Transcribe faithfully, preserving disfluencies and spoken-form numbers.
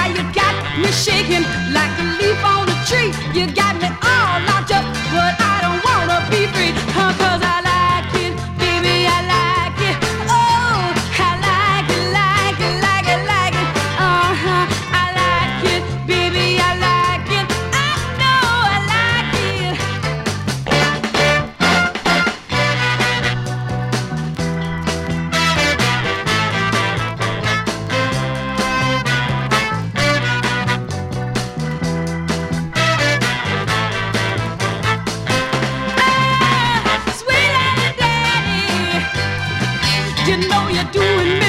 Now you got me shaking like a leaf on a tree. You got me all locked up, but I don't wanna be free. Huh, 'cause I like it, baby, I like it. Oh, I like it, like it, like it, like it. Uh-huh, I like it, baby, I like it. I know I like it. Ah, sweet daddy, daddy, you know you're doing